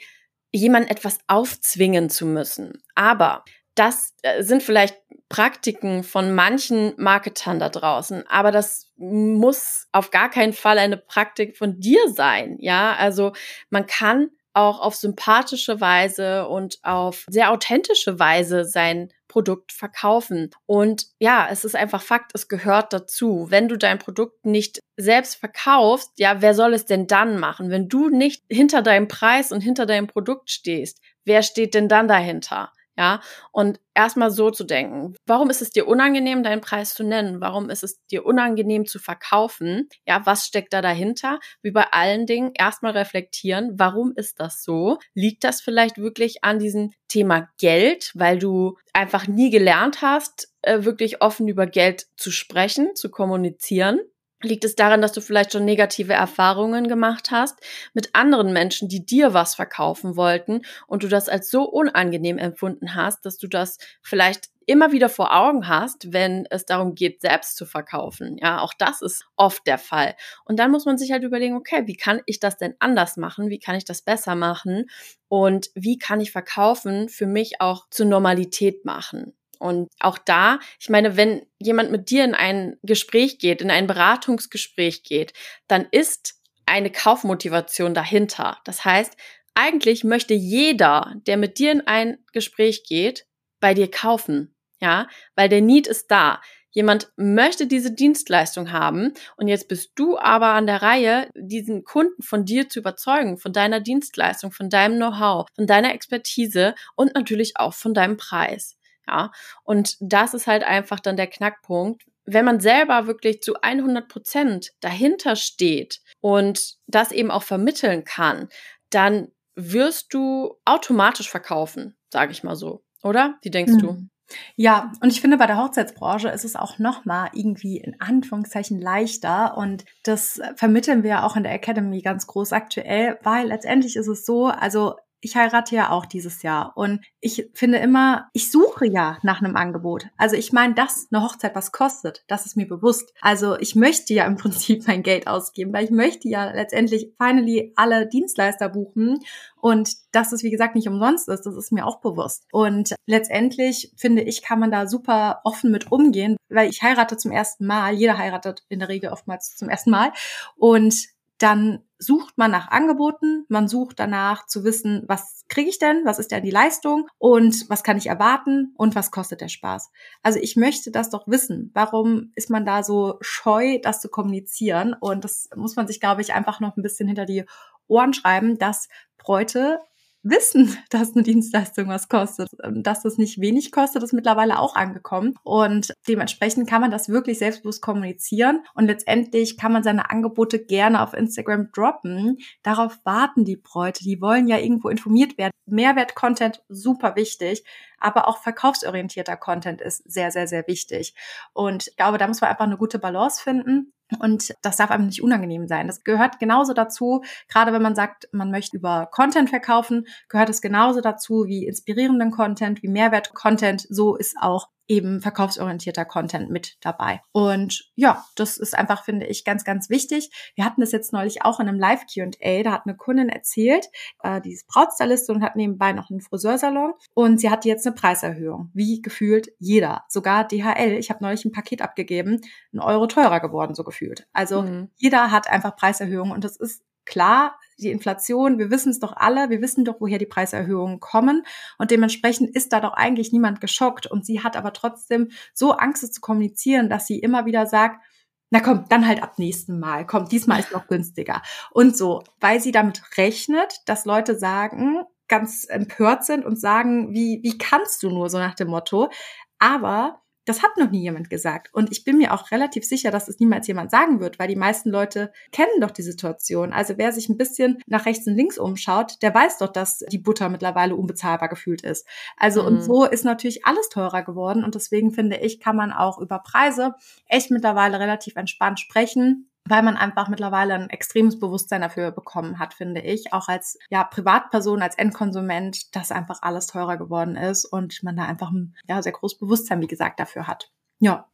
jemandem etwas aufzwingen zu müssen. Aber das sind vielleicht Praktiken von manchen Marketern da draußen, aber das muss auf gar keinen Fall eine Praktik von dir sein, ja? Also man kann auch auf sympathische Weise und auf sehr authentische Weise sein Produkt verkaufen. Und ja, es ist einfach Fakt, es gehört dazu. Wenn du dein Produkt nicht selbst verkaufst, ja, wer soll es denn dann machen? Wenn du nicht hinter deinem Preis und hinter deinem Produkt stehst, wer steht denn dann dahinter? Ja, und erstmal so zu denken, warum ist es dir unangenehm, deinen Preis zu nennen? Warum ist es dir unangenehm zu verkaufen? Ja, was steckt da dahinter? Wie bei allen Dingen erstmal reflektieren, warum ist das so? Liegt das vielleicht wirklich an diesem Thema Geld, weil du einfach nie gelernt hast, wirklich offen über Geld zu sprechen, zu kommunizieren? Liegt es daran, dass du vielleicht schon negative Erfahrungen gemacht hast mit anderen Menschen, die dir was verkaufen wollten und du das als so unangenehm empfunden hast, dass du das vielleicht immer wieder vor Augen hast, wenn es darum geht, selbst zu verkaufen? Ja, auch das ist oft der Fall. Und dann muss man sich halt überlegen, okay, wie kann ich das denn anders machen? Wie kann ich das besser machen? Und wie kann ich Verkaufen für mich auch zur Normalität machen? Und auch da, ich meine, wenn jemand mit dir in ein Gespräch geht, in ein Beratungsgespräch geht, dann ist eine Kaufmotivation dahinter. Das heißt, eigentlich möchte jeder, der mit dir in ein Gespräch geht, bei dir kaufen, ja, weil der Need ist da. Jemand möchte diese Dienstleistung haben und jetzt bist du aber an der Reihe, diesen Kunden von dir zu überzeugen, von deiner Dienstleistung, von deinem Know-how, von deiner Expertise und natürlich auch von deinem Preis. Ja, und das ist halt einfach dann der Knackpunkt. Wenn man selber wirklich zu hundert Prozent dahinter steht und das eben auch vermitteln kann, dann wirst du automatisch verkaufen, sage ich mal so, oder? Wie denkst mhm. du? Ja, und ich finde, bei der Hochzeitsbranche ist es auch nochmal irgendwie in Anführungszeichen leichter und das vermitteln wir ja auch in der Academy ganz groß aktuell, weil letztendlich ist es so, also ich heirate ja auch dieses Jahr und ich finde immer, ich suche ja nach einem Angebot. Also ich meine, dass eine Hochzeit was kostet, das ist mir bewusst. Also ich möchte ja im Prinzip mein Geld ausgeben, weil ich möchte ja letztendlich finally alle Dienstleister buchen und dass es, wie gesagt, nicht umsonst ist, das ist mir auch bewusst. Und letztendlich, finde ich, kann man da super offen mit umgehen, weil ich heirate zum ersten Mal, jeder heiratet in der Regel oftmals zum ersten Mal und dann sucht man nach Angeboten, man sucht danach zu wissen, was kriege ich denn, was ist denn die Leistung und was kann ich erwarten und was kostet der Spaß. Also ich möchte das doch wissen. Warum ist man da so scheu, das zu kommunizieren? Und das muss man sich, glaube ich, einfach noch ein bisschen hinter die Ohren schreiben, dass Bräute wissen, dass eine Dienstleistung was kostet. Dass das nicht wenig kostet, ist mittlerweile auch angekommen. Und dementsprechend kann man das wirklich selbstbewusst kommunizieren. Und letztendlich kann man seine Angebote gerne auf Instagram droppen. Darauf warten die Bräute. Die wollen ja irgendwo informiert werden. Mehrwert-Content, super wichtig. Aber auch verkaufsorientierter Content ist sehr, sehr, sehr wichtig. Und ich glaube, da muss man einfach eine gute Balance finden. Und das darf einem nicht unangenehm sein. Das gehört genauso dazu, gerade wenn man sagt, man möchte über Content verkaufen, gehört es genauso dazu wie inspirierenden Content, wie Mehrwert-Content. So ist auch eben verkaufsorientierter Content mit dabei. Und ja, das ist einfach, finde ich, ganz, ganz wichtig. Wir hatten das jetzt neulich auch in einem Live-Q und A, da hat eine Kundin erzählt, äh, die ist Brautstylistin und hat nebenbei noch einen Friseursalon und sie hatte jetzt eine Preiserhöhung, wie gefühlt jeder, sogar D H L. Ich habe neulich ein Paket abgegeben, ein Euro teurer geworden, so gefühlt. Also mhm. jeder hat einfach Preiserhöhungen und das ist klar, die Inflation, wir wissen es doch alle, wir wissen doch, woher die Preiserhöhungen kommen und dementsprechend ist da doch eigentlich niemand geschockt und sie hat aber trotzdem so Angst, es zu kommunizieren, dass sie immer wieder sagt, na komm, dann halt ab nächsten Mal, komm, diesmal ist noch günstiger und so, weil sie damit rechnet, dass Leute sagen, ganz empört sind und sagen, wie, wie kannst du nur, so nach dem Motto, aber das hat noch nie jemand gesagt. Und ich bin mir auch relativ sicher, dass es niemals jemand sagen wird, weil die meisten Leute kennen doch die Situation. Also wer sich ein bisschen nach rechts und links umschaut, der weiß doch, dass die Butter mittlerweile unbezahlbar gefühlt ist. Also mhm. und so ist natürlich alles teurer geworden. Und deswegen finde ich, kann man auch über Preise echt mittlerweile relativ entspannt sprechen, weil man einfach mittlerweile ein extremes Bewusstsein dafür bekommen hat, finde ich, auch als ja Privatperson, als Endkonsument, dass einfach alles teurer geworden ist und man da einfach ein ja, sehr großes Bewusstsein, wie gesagt, dafür hat. Ja.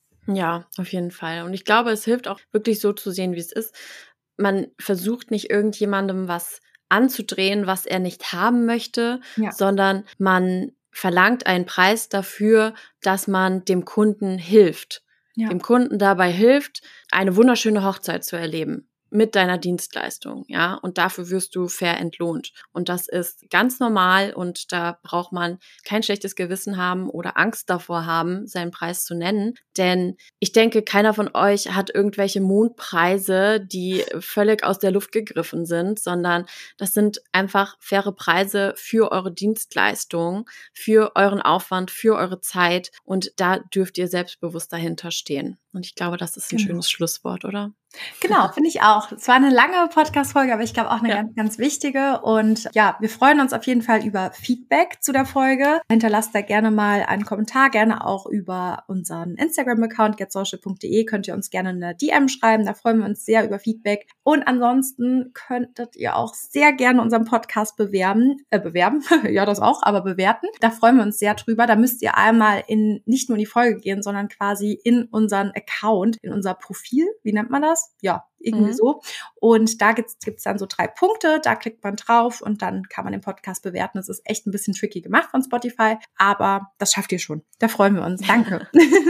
Ja, auf jeden Fall. Und ich glaube, es hilft auch wirklich so zu sehen, wie es ist. Man versucht nicht irgendjemandem was anzudrehen, was er nicht haben möchte, ja. sondern man verlangt einen Preis dafür, dass man dem Kunden hilft. Ja. Dem Kunden dabei hilft, eine wunderschöne Hochzeit zu erleben mit deiner Dienstleistung, ja, und dafür wirst du fair entlohnt. Und das ist ganz normal und da braucht man kein schlechtes Gewissen haben oder Angst davor haben, seinen Preis zu nennen, denn ich denke, keiner von euch hat irgendwelche Mondpreise, die völlig aus der Luft gegriffen sind, sondern das sind einfach faire Preise für eure Dienstleistung, für euren Aufwand, für eure Zeit und da dürft ihr selbstbewusst dahinter stehen. Und ich glaube, das ist ein genau. schönes Schlusswort, oder? Genau, finde ich auch. Es war eine lange Podcast-Folge, aber ich glaube auch eine ja. ganz, ganz wichtige. Und ja, wir freuen uns auf jeden Fall über Feedback zu der Folge. Hinterlasst da gerne mal einen Kommentar, gerne auch über unseren Instagram-Account get social punkt de könnt ihr uns gerne eine D M schreiben. Da freuen wir uns sehr über Feedback. Und ansonsten könntet ihr auch sehr gerne unseren Podcast bewerben. Äh, bewerben, ja, das auch, aber bewerten. Da freuen wir uns sehr drüber. Da müsst ihr einmal in nicht nur in die Folge gehen, sondern quasi in unseren Account, in unser Profil. Wie nennt man das? Ja, irgendwie mhm. so. Und da gibt's gibt's dann so drei Punkte, da klickt man drauf und dann kann man den Podcast bewerten. Das ist echt ein bisschen tricky gemacht von Spotify, aber das schafft ihr schon. Da freuen wir uns. Danke.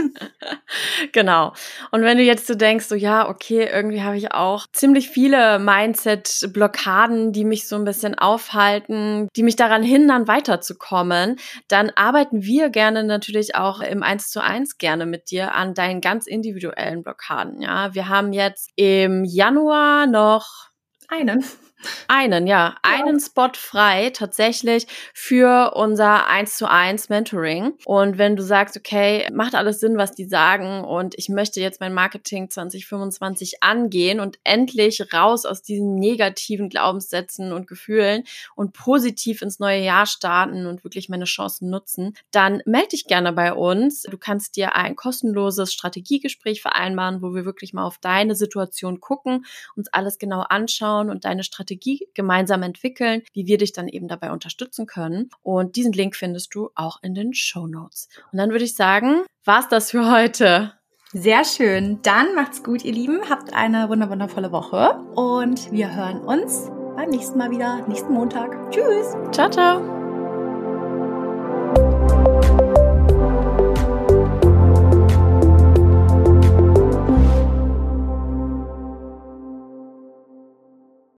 Genau. Und wenn du jetzt so denkst, so ja, okay, irgendwie habe ich auch ziemlich viele Mindset-Blockaden, die mich so ein bisschen aufhalten, die mich daran hindern, weiterzukommen, dann arbeiten wir gerne natürlich auch im eins zu eins gerne mit dir an deinen ganz individuellen Blockaden. Ja, wir haben jetzt im Januar noch einen. Einen, ja, ja, einen Spot frei tatsächlich für unser eins zu eins Mentoring. Und wenn du sagst, okay, macht alles Sinn, was die sagen und ich möchte jetzt mein Marketing zwanzig fünfundzwanzig angehen und endlich raus aus diesen negativen Glaubenssätzen und Gefühlen und positiv ins neue Jahr starten und wirklich meine Chancen nutzen, dann melde dich gerne bei uns. Du kannst dir ein kostenloses Strategiegespräch vereinbaren, wo wir wirklich mal auf deine Situation gucken, uns alles genau anschauen und deine Strategie gemeinsam entwickeln, wie wir dich dann eben dabei unterstützen können. Und diesen Link findest du auch in den Shownotes. Und dann würde ich sagen, war's das für heute. Sehr schön. Dann macht's gut, ihr Lieben. Habt eine wunderwundervolle Woche und wir hören uns beim nächsten Mal wieder, nächsten Montag. Tschüss. Ciao, ciao.